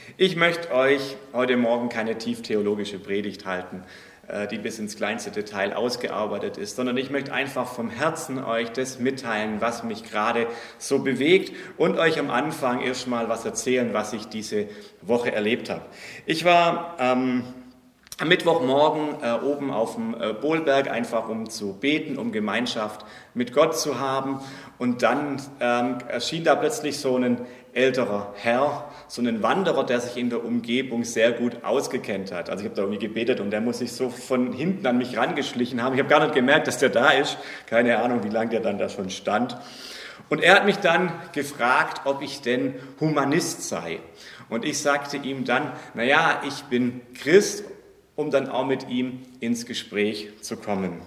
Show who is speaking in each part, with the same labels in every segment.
Speaker 1: Ich möchte euch heute Morgen keine tieftheologische Predigt halten, die bis ins kleinste Detail ausgearbeitet ist, sondern ich möchte einfach vom Herzen euch das mitteilen, was mich gerade so bewegt und euch am Anfang erstmal was erzählen, was ich diese Woche erlebt habe. Ich war am Mittwochmorgen oben auf dem Bohlberg, einfach um zu beten, um Gemeinschaft mit Gott zu haben. Und dann erschien da plötzlich so ein älterer Herr, so ein Wanderer, der sich in der Umgebung sehr gut ausgekennt hat. Also ich habe da irgendwie gebetet und der muss sich so von hinten an mich rangeschlichen haben. Ich habe gar nicht gemerkt, dass der da ist. Keine Ahnung, wie lange der dann da schon stand. Und er hat mich dann gefragt, ob ich denn Humanist sei. Und ich sagte ihm dann, naja, ich bin Christ, um dann auch mit ihm ins Gespräch zu kommen.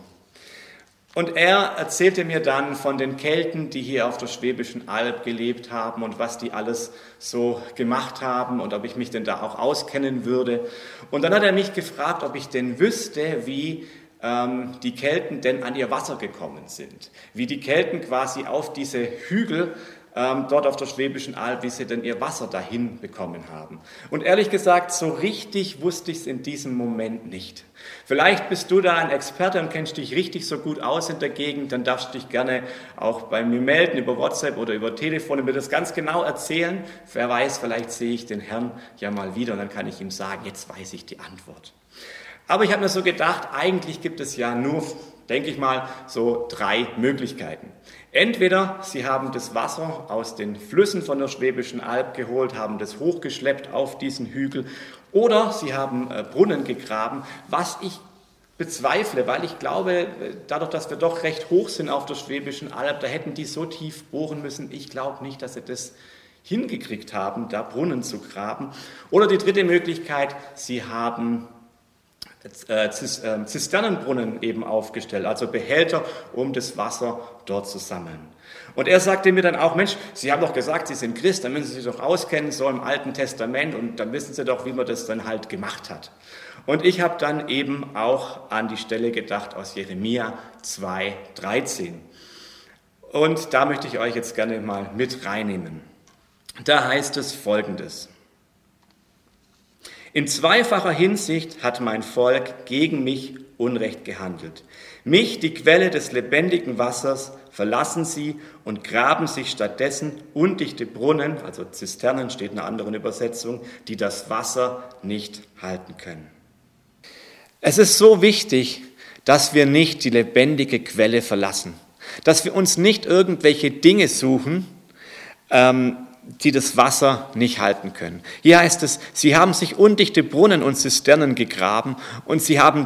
Speaker 1: Und er erzählte mir dann von den Kelten, die hier auf der Schwäbischen Alb gelebt haben und was die alles so gemacht haben und ob ich mich denn da auch auskennen würde. Und dann hat er mich gefragt, ob ich denn wüsste, wie die Kelten denn an ihr Wasser gekommen sind. Wie die Kelten quasi auf diese Hügel dort auf der Schwäbischen Alb, wie sie denn ihr Wasser dahin bekommen haben. Und ehrlich gesagt, so richtig wusste ich es in diesem Moment nicht. Vielleicht bist du da ein Experte und kennst dich richtig so gut aus in der Gegend, dann darfst du dich gerne auch bei mir melden, über WhatsApp oder über Telefon und mir das ganz genau erzählen. Wer weiß, vielleicht sehe ich den Herrn ja mal wieder und dann kann ich ihm sagen, jetzt weiß ich die Antwort. Aber ich habe mir so gedacht, eigentlich gibt es ja nur, denke ich mal, so 3 Möglichkeiten. Entweder sie haben das Wasser aus den Flüssen von der Schwäbischen Alb geholt, haben das hochgeschleppt auf diesen Hügel, oder sie haben Brunnen gegraben, was ich bezweifle, weil ich glaube, dadurch, dass wir doch recht hoch sind auf der Schwäbischen Alb, da hätten die so tief bohren müssen. Ich glaube nicht, dass sie das hingekriegt haben, da Brunnen zu graben. Oder die dritte Möglichkeit, sie haben Zisternenbrunnen eben aufgestellt, also Behälter, um das Wasser dort zu sammeln. Und er sagte mir dann auch, Mensch, Sie haben doch gesagt, Sie sind Christ, dann müssen Sie sich doch auskennen, so im Alten Testament, und dann wissen Sie doch, wie man das dann halt gemacht hat. Und ich habe dann eben auch an die Stelle gedacht aus Jeremia 2,13. Und da möchte ich euch jetzt gerne mal mit reinnehmen. Da heißt es Folgendes: In zweifacher Hinsicht hat mein Volk gegen mich Unrecht gehandelt. Mich, die Quelle des lebendigen Wassers, verlassen sie und graben sich stattdessen undichte Brunnen, also Zisternen steht in einer anderen Übersetzung, die das Wasser nicht halten können. Es ist so wichtig, dass wir nicht die lebendige Quelle verlassen, dass wir uns nicht irgendwelche Dinge suchen, die das Wasser nicht halten können. Hier heißt es, sie haben sich undichte Brunnen und Zisternen gegraben und sie haben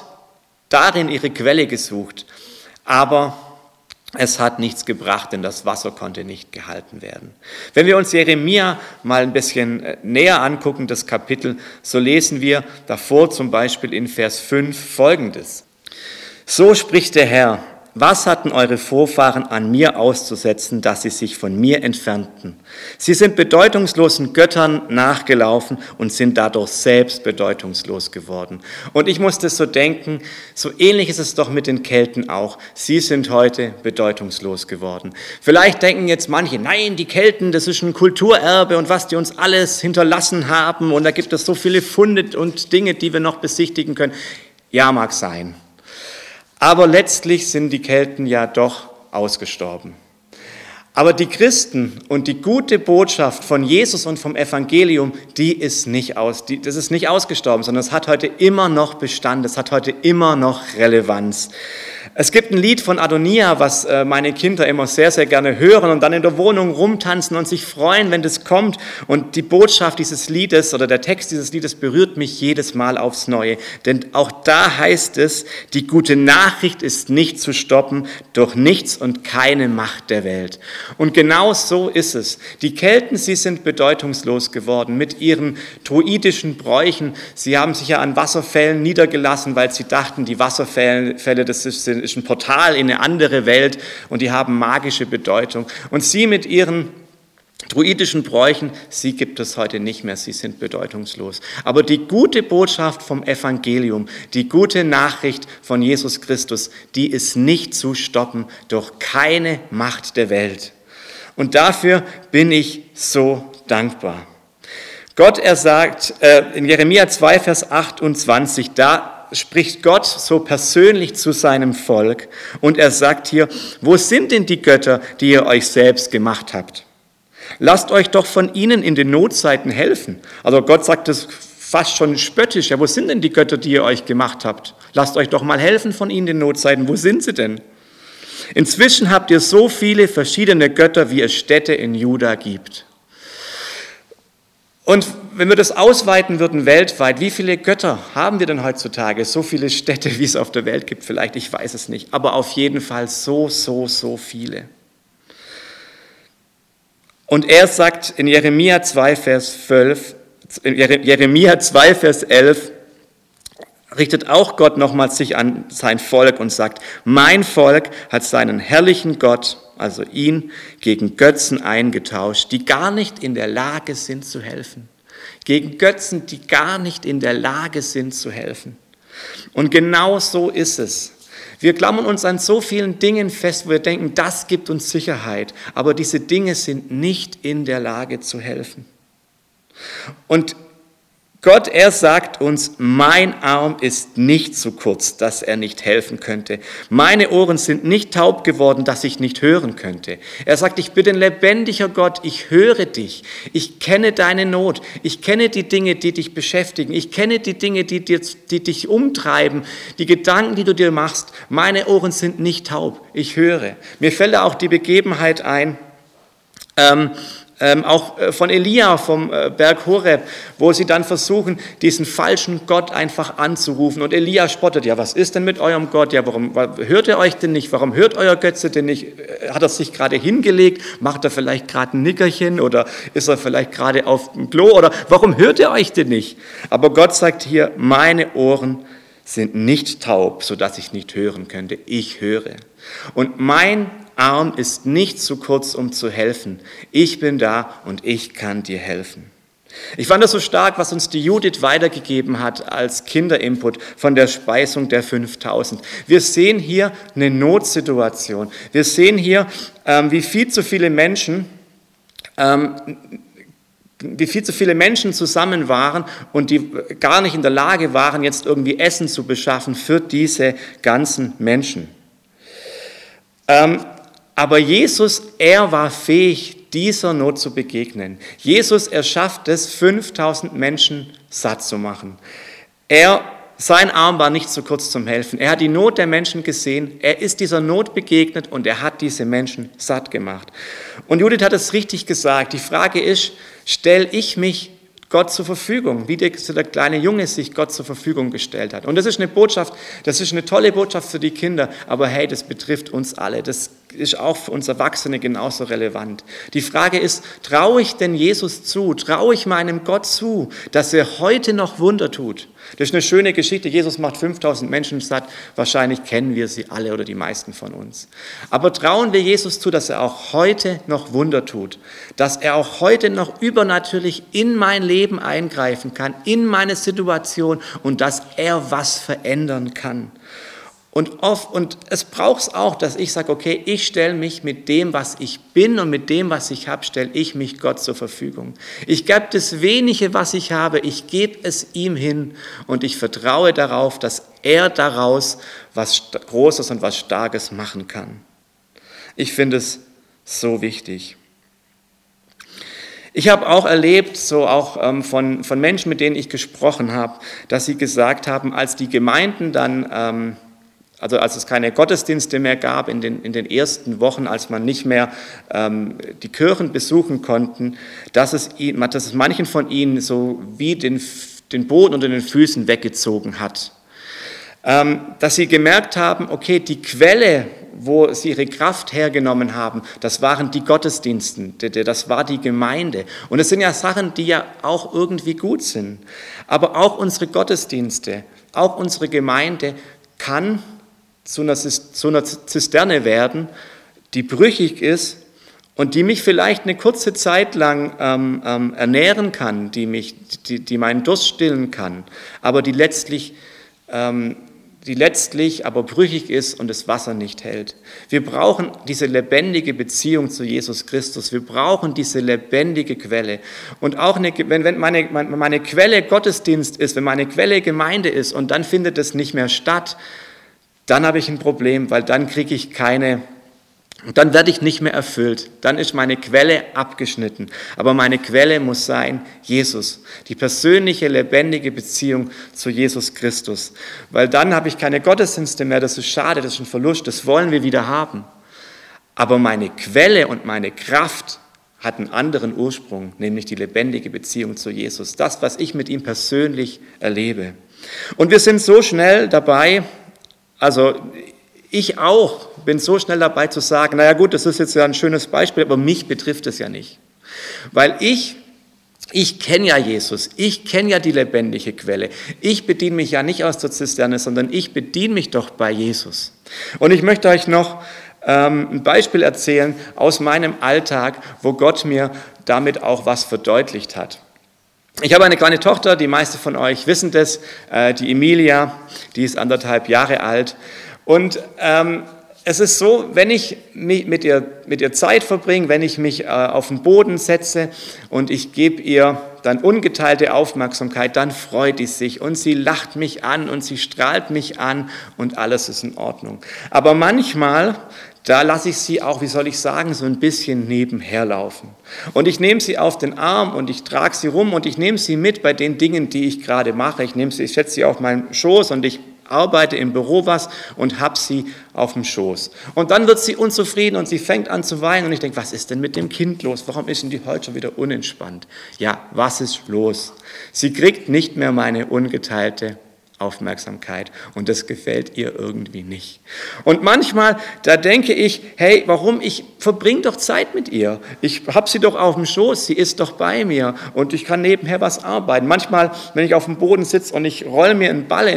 Speaker 1: darin ihre Quelle gesucht. Aber es hat nichts gebracht, denn das Wasser konnte nicht gehalten werden. Wenn wir uns Jeremia mal ein bisschen näher angucken, das Kapitel, so lesen wir davor zum Beispiel in Vers 5 Folgendes: So spricht der Herr: Was hatten eure Vorfahren an mir auszusetzen, dass sie sich von mir entfernten? Sie sind bedeutungslosen Göttern nachgelaufen und sind dadurch selbst bedeutungslos geworden. Und ich musste so denken, so ähnlich ist es doch mit den Kelten auch. Sie sind heute bedeutungslos geworden. Vielleicht denken jetzt manche, nein, die Kelten, das ist ein Kulturerbe und was die uns alles hinterlassen haben. Und da gibt es so viele Funde und Dinge, die wir noch besichtigen können. Ja, mag sein. Aber letztlich sind die Kelten ja doch ausgestorben. Aber die Christen und die gute Botschaft von Jesus und vom Evangelium, das ist nicht ausgestorben, sondern es hat heute immer noch Bestand, es hat heute immer noch Relevanz. Es gibt ein Lied von Adonia, was meine Kinder immer sehr, sehr gerne hören und dann in der Wohnung rumtanzen und sich freuen, wenn das kommt. Und die Botschaft dieses Liedes oder der Text dieses Liedes berührt mich jedes Mal aufs Neue. Denn auch da heißt es, die gute Nachricht ist nicht zu stoppen durch nichts und keine Macht der Welt. Und genau so ist es. Die Kelten, sie sind bedeutungslos geworden mit ihren druidischen Bräuchen. Sie haben sich ja an Wasserfällen niedergelassen, weil sie dachten, die Wasserfälle, das ist ein Portal in eine andere Welt und die haben magische Bedeutung. Und sie mit ihren druidischen Bräuchen, sie gibt es heute nicht mehr, sie sind bedeutungslos. Aber die gute Botschaft vom Evangelium, die gute Nachricht von Jesus Christus, die ist nicht zu stoppen durch keine Macht der Welt. Und dafür bin ich so dankbar. Gott, er sagt in Jeremia 2, Vers 28, da spricht Gott so persönlich zu seinem Volk und er sagt hier, wo sind denn die Götter, die ihr euch selbst gemacht habt? Lasst euch doch von ihnen in den Notzeiten helfen. Also Gott sagt das fast schon spöttisch, ja, wo sind denn die Götter, die ihr euch gemacht habt? Lasst euch doch mal helfen von ihnen in den Notzeiten, wo sind sie denn? Inzwischen habt ihr so viele verschiedene Götter, wie es Städte in Juda gibt. Und wenn wir das ausweiten würden weltweit, wie viele Götter haben wir denn heutzutage? So viele Städte, wie es auf der Welt gibt, vielleicht, ich weiß es nicht. Aber auf jeden Fall so viele. Und er sagt in Jeremia 2, Vers 11, richtet auch Gott nochmals sich an sein Volk und sagt, mein Volk hat seinen herrlichen Gott, also ihn, gegen Götzen eingetauscht, die gar nicht in der Lage sind zu helfen. Gegen Götzen, die gar nicht in der Lage sind zu helfen. Und genau so ist es. Wir klammern uns an so vielen Dingen fest, wo wir denken, das gibt uns Sicherheit. Aber diese Dinge sind nicht in der Lage zu helfen. Und Gott, er sagt uns, mein Arm ist nicht zu kurz, dass er nicht helfen könnte. Meine Ohren sind nicht taub geworden, dass ich nicht hören könnte. Er sagt, ich bin ein lebendiger Gott, ich höre dich. Ich kenne deine Not. Ich kenne die Dinge, die dich beschäftigen. Ich kenne die Dinge, die dich umtreiben, die Gedanken, die du dir machst. Meine Ohren sind nicht taub, ich höre. Mir fällt da auch die Begebenheit ein, auch von Elia vom Berg Horeb, wo sie dann versuchen, diesen falschen Gott einfach anzurufen. Und Elia spottet, ja, was ist denn mit eurem Gott? Ja, warum hört er euch denn nicht? Warum hört euer Götze denn nicht? Hat er sich gerade hingelegt? Macht er vielleicht gerade ein Nickerchen? Oder ist er vielleicht gerade auf dem Klo? Oder warum hört er euch denn nicht? Aber Gott sagt hier, meine Ohren sind nicht taub, sodass ich nicht hören könnte. Ich höre. Und mein Arm ist nicht zu kurz, um zu helfen. Ich bin da und ich kann dir helfen. Ich fand das so stark, was uns die Judith weitergegeben hat als Kinderinput von der Speisung der 5000. Wir sehen hier eine Notsituation. Wir sehen hier, wie viel zu viele Menschen zusammen waren und die gar nicht in der Lage waren, jetzt irgendwie Essen zu beschaffen für diese ganzen Menschen. Aber Jesus, er war fähig, dieser Not zu begegnen. Jesus, er schafft es, 5000 Menschen satt zu machen. Sein Arm war nicht zu kurz zum Helfen. Er hat die Not der Menschen gesehen, er ist dieser Not begegnet und er hat diese Menschen satt gemacht. Und Judith hat es richtig gesagt. Die Frage ist, stelle ich mich Gott zur Verfügung, wie der kleine Junge sich Gott zur Verfügung gestellt hat. Und das ist eine Botschaft, das ist eine tolle Botschaft für die Kinder, aber hey, das betrifft uns alle. Das ist auch für uns Erwachsene genauso relevant. Die Frage ist, traue ich denn Jesus zu? Traue ich meinem Gott zu, dass er heute noch Wunder tut? Das ist eine schöne Geschichte. Jesus macht 5000 Menschen satt. Wahrscheinlich kennen wir sie alle oder die meisten von uns. Aber trauen wir Jesus zu, dass er auch heute noch Wunder tut? Dass er auch heute noch übernatürlich in mein Leben eingreifen kann, in meine Situation und dass er was verändern kann? Und es braucht es auch, dass ich sage, okay, ich stelle mich mit dem, was ich bin und mit dem, was ich habe, stelle ich mich Gott zur Verfügung. Ich gebe das Wenige, was ich habe, ich gebe es ihm hin und ich vertraue darauf, dass er daraus was Großes und was Starkes machen kann. Ich finde es so wichtig. Ich habe auch erlebt, so auch von Menschen, mit denen ich gesprochen habe, dass sie gesagt haben, als die Gemeinden dann also als es keine Gottesdienste mehr gab in den ersten Wochen, als man nicht mehr die Kirchen besuchen konnte, dass es manchen von ihnen so wie den Boden unter den Füßen weggezogen hat. Dass sie gemerkt haben, okay, die Quelle, wo sie ihre Kraft hergenommen haben, das waren die Gottesdienste, das war die Gemeinde. Und es sind ja Sachen, die ja auch irgendwie gut sind. Aber auch unsere Gottesdienste, auch unsere Gemeinde kann zu einer Zisterne werden, die brüchig ist und die mich vielleicht eine kurze Zeit lang ernähren kann, die meinen Durst stillen kann, aber die letztlich die letztlich aber brüchig ist und das Wasser nicht hält. Wir brauchen diese lebendige Beziehung zu Jesus Christus. Wir brauchen diese lebendige Quelle. Und auch wenn meine Quelle Gottesdienst ist, wenn meine Quelle Gemeinde ist und dann findet es nicht mehr statt, dann habe ich ein Problem, weil dann dann werde ich nicht mehr erfüllt. Dann ist meine Quelle abgeschnitten. Aber meine Quelle muss sein Jesus. Die persönliche, lebendige Beziehung zu Jesus Christus. Weil dann habe ich keine Gottesdienste mehr. Das ist schade, das ist ein Verlust. Das wollen wir wieder haben. Aber meine Quelle und meine Kraft hat einen anderen Ursprung, nämlich die lebendige Beziehung zu Jesus. Das, was ich mit ihm persönlich erlebe. Und wir sind so schnell dabei, also ich auch bin so schnell dabei zu sagen, naja gut, das ist jetzt ja ein schönes Beispiel, aber mich betrifft es ja nicht. Weil ich kenne ja Jesus, ich kenne ja die lebendige Quelle. Ich bediene mich ja nicht aus der Zisterne, sondern ich bediene mich doch bei Jesus. Und ich möchte euch noch ein Beispiel erzählen aus meinem Alltag, wo Gott mir damit auch was verdeutlicht hat. Ich habe eine kleine Tochter, die meisten von euch wissen das, die Emilia, die ist 1,5 Jahre alt. Und es ist so, wenn ich mit ihr Zeit verbringe, wenn ich mich auf den Boden setze und ich gebe ihr dann ungeteilte Aufmerksamkeit, dann freut sie sich und sie lacht mich an und sie strahlt mich an und alles ist in Ordnung. Aber manchmal, da lasse ich sie auch, wie soll ich sagen, so ein bisschen nebenher laufen. Und ich nehme sie auf den Arm und ich trage sie rum und ich nehme sie mit bei den Dingen, die ich gerade mache. Ich setze sie auf meinen Schoß und ich arbeite im Büro und habe sie auf dem Schoß. Und dann wird sie unzufrieden und sie fängt an zu weinen und ich denke, was ist denn mit dem Kind los? Warum ist denn die heute schon wieder unentspannt? Ja, was ist los? Sie kriegt nicht mehr meine ungeteilte Aufmerksamkeit und das gefällt ihr irgendwie nicht. Und manchmal, da denke ich, hey, ich verbringe doch Zeit mit ihr. Ich habe sie doch auf dem Schoß, sie ist doch bei mir und ich kann nebenher was arbeiten. Manchmal, wenn ich auf dem Boden sitze und ich rolle ihr einen Ball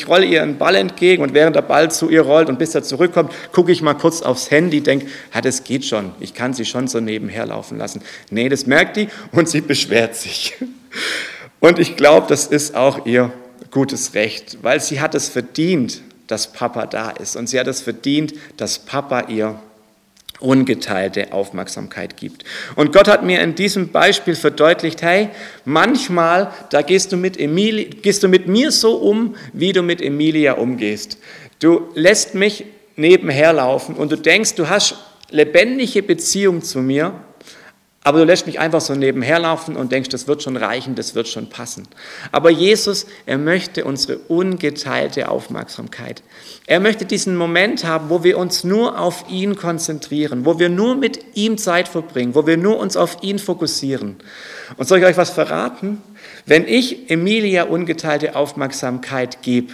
Speaker 1: entgegen und während der Ball zu ihr rollt und bis er zurückkommt, gucke ich mal kurz aufs Handy, denke, das geht schon, ich kann sie schon so nebenher laufen lassen. Nee, das merkt die und sie beschwert sich. Und ich glaube, das ist auch ihr gutes Recht, weil sie hat es verdient, dass Papa da ist und sie hat es verdient, dass Papa ihr ungeteilte Aufmerksamkeit gibt. Und Gott hat mir in diesem Beispiel verdeutlicht, hey, manchmal, da gehst du mit mir so um, wie du mit Emilia umgehst. Du lässt mich nebenher laufen und du denkst, du hast lebendige Beziehung zu mir, aber du lässt mich einfach so nebenher laufen und denkst, das wird schon reichen, das wird schon passen. Aber Jesus, er möchte unsere ungeteilte Aufmerksamkeit. Er möchte diesen Moment haben, wo wir uns nur auf ihn konzentrieren, wo wir nur mit ihm Zeit verbringen, wo wir nur uns auf ihn fokussieren. Und soll ich euch was verraten? Wenn ich Emilia ungeteilte Aufmerksamkeit gebe,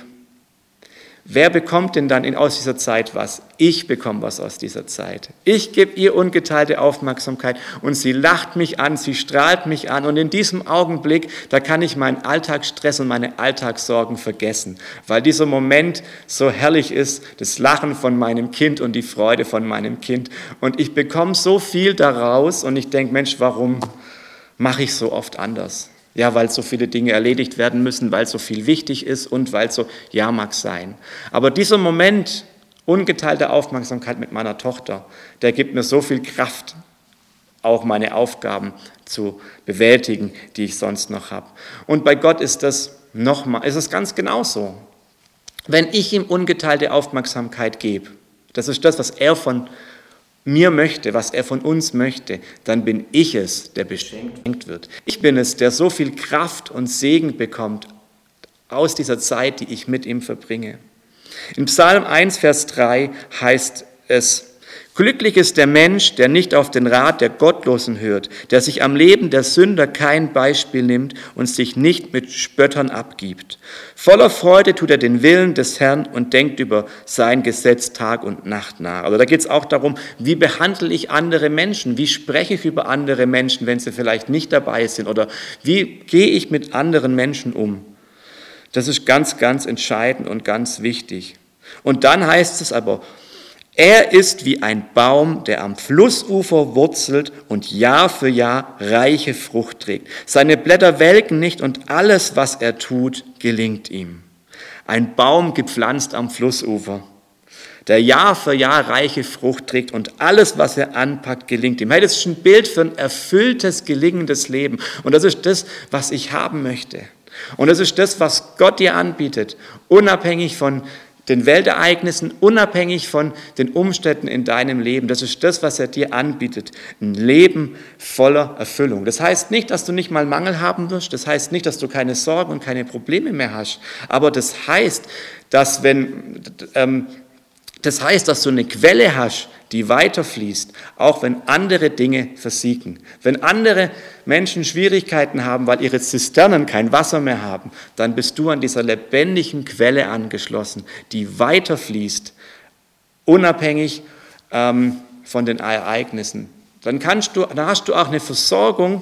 Speaker 1: wer bekommt denn dann aus dieser Zeit was? Ich bekomme was aus dieser Zeit. Ich gebe ihr ungeteilte Aufmerksamkeit und sie lacht mich an, sie strahlt mich an und in diesem Augenblick, da kann ich meinen Alltagsstress und meine Alltagssorgen vergessen, weil dieser Moment so herrlich ist, das Lachen von meinem Kind und die Freude von meinem Kind und ich bekomme so viel daraus und ich denke, Mensch, warum mache ich so oft anders? Ja, weil so viele Dinge erledigt werden müssen, weil so viel wichtig ist und weil so, ja, mag sein. Aber dieser Moment, ungeteilte Aufmerksamkeit mit meiner Tochter, der gibt mir so viel Kraft, auch meine Aufgaben zu bewältigen, die ich sonst noch habe. Und bei Gott ist es ganz genauso. Wenn ich ihm ungeteilte Aufmerksamkeit gebe, das ist das, was er von mir möchte, was er von uns möchte, dann bin ich es, der beschenkt wird. Ich bin es, der so viel Kraft und Segen bekommt aus dieser Zeit, die ich mit ihm verbringe. In Psalm 1, Vers 3 heißt es, glücklich ist der Mensch, der nicht auf den Rat der Gottlosen hört, der sich am Leben der Sünder kein Beispiel nimmt und sich nicht mit Spöttern abgibt. Voller Freude tut er den Willen des Herrn und denkt über sein Gesetz Tag und Nacht nach. Also da geht es auch darum, wie behandle ich andere Menschen, wie spreche ich über andere Menschen, wenn sie vielleicht nicht dabei sind oder wie gehe ich mit anderen Menschen um. Das ist ganz, ganz entscheidend und ganz wichtig. Und dann heißt es aber, er ist wie ein Baum, der am Flussufer wurzelt und Jahr für Jahr reiche Frucht trägt. Seine Blätter welken nicht und alles, was er tut, gelingt ihm. ein Baum gepflanzt am Flussufer, der Jahr für Jahr reiche Frucht trägt und alles, was er anpackt, gelingt ihm. Hey, das ist ein Bild für ein erfülltes, gelingendes Leben. Und das ist das, was ich haben möchte. Und das ist das, was Gott dir anbietet, unabhängig von den Weltereignissen, unabhängig von den Umständen in deinem Leben. Das ist das, was er dir anbietet. Ein Leben voller Erfüllung. Das heißt nicht, dass du nicht mal Mangel haben wirst. Das heißt nicht, dass du keine Sorgen und keine Probleme mehr hast. Aber das heißt, dass dass du eine Quelle hast, die weiterfließt, auch wenn andere Dinge versiegen. Wenn andere Menschen Schwierigkeiten haben, weil ihre Zisternen kein Wasser mehr haben, dann bist du an dieser lebendigen Quelle angeschlossen, die weiterfließt, unabhängig von den Ereignissen. Dann hast du auch eine Versorgung,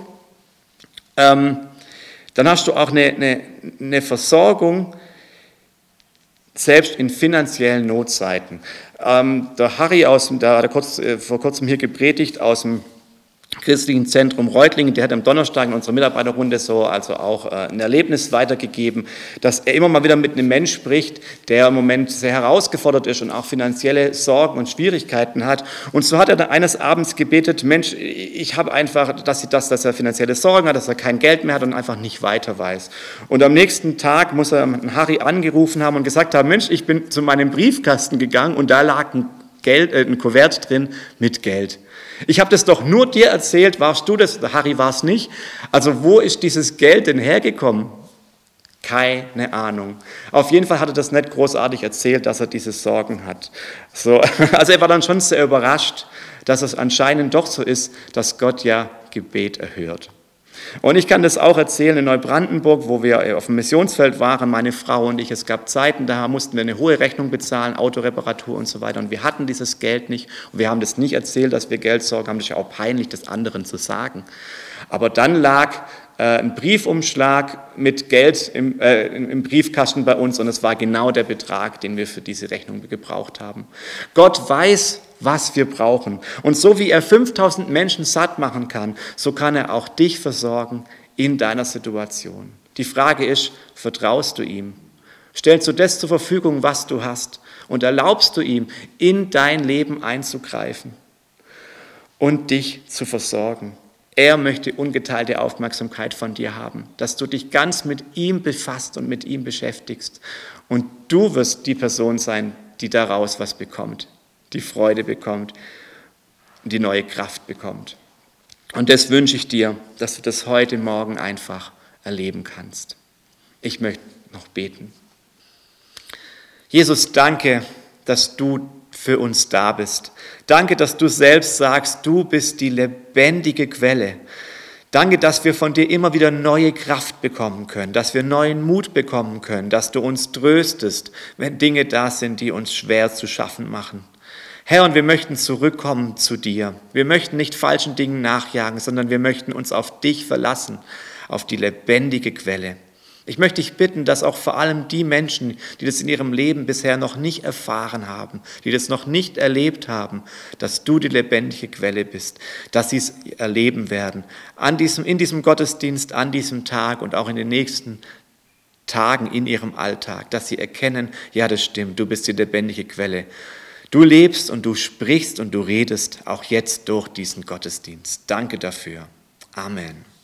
Speaker 1: selbst in finanziellen Notzeiten. Der Harry der hat vor kurzem hier gepredigt aus dem Christlichen Zentrum Reutlingen, der hat am Donnerstag in unserer Mitarbeiterrunde auch ein Erlebnis weitergegeben, dass er immer mal wieder mit einem Mensch spricht, der im Moment sehr herausgefordert ist und auch finanzielle Sorgen und Schwierigkeiten hat. Und so hat er dann eines Abends gebetet, Mensch, ich habe einfach, dass er finanzielle Sorgen hat, dass er kein Geld mehr hat und einfach nicht weiter weiß. Und am nächsten Tag muss er Harry angerufen haben und gesagt haben, Mensch, ich bin zu meinem Briefkasten gegangen und da lag ein Kuvert drin mit Geld. Ich habe das doch nur dir erzählt, warst du das? Harry war es nicht. Also wo ist dieses Geld denn hergekommen? Keine Ahnung. Auf jeden Fall hat er das nicht großartig erzählt, dass er diese Sorgen hat. Also er war dann schon sehr überrascht, dass es anscheinend doch so ist, dass Gott ja Gebet erhört. Und ich kann das auch erzählen in Neubrandenburg, wo wir auf dem Missionsfeld waren, meine Frau und ich. Es gab Zeiten, da mussten wir eine hohe Rechnung bezahlen, Autoreparatur und so weiter. Und wir hatten dieses Geld nicht. Und wir haben das nicht erzählt, dass wir Geldsorgen haben. Das ist ja auch peinlich, das anderen zu sagen. Aber dann lag ein Briefumschlag mit Geld im Briefkasten bei uns und es war genau der Betrag, den wir für diese Rechnung gebraucht haben. Gott weiß, was wir brauchen. Und so wie er 5000 Menschen satt machen kann, so kann er auch dich versorgen in deiner Situation. Die Frage ist, vertraust du ihm? Stellst du das zur Verfügung, was du hast? Und erlaubst du ihm, in dein Leben einzugreifen und dich zu versorgen? Er möchte ungeteilte Aufmerksamkeit von dir haben, dass du dich ganz mit ihm befasst und mit ihm beschäftigst. Und du wirst die Person sein, die daraus was bekommt, die Freude bekommt, die neue Kraft bekommt. Und das wünsche ich dir, dass du das heute Morgen einfach erleben kannst. Ich möchte noch beten. Jesus, danke, dass du für uns da bist. Danke, dass du selbst sagst, du bist die lebendige Quelle. Danke, dass wir von dir immer wieder neue Kraft bekommen können, dass wir neuen Mut bekommen können, dass du uns tröstest, wenn Dinge da sind, die uns schwer zu schaffen machen. Herr, und wir möchten zurückkommen zu dir. Wir möchten nicht falschen Dingen nachjagen, sondern wir möchten uns auf dich verlassen, auf die lebendige Quelle. Ich möchte dich bitten, dass auch vor allem die Menschen, die das in ihrem Leben bisher noch nicht erfahren haben, die das noch nicht erlebt haben, dass du die lebendige Quelle bist, dass sie es erleben werden. In diesem Gottesdienst, an diesem Tag und auch in den nächsten Tagen in ihrem Alltag, dass sie erkennen, ja, das stimmt, du bist die lebendige Quelle. Du lebst und du sprichst und du redest auch jetzt durch diesen Gottesdienst. Danke dafür. Amen.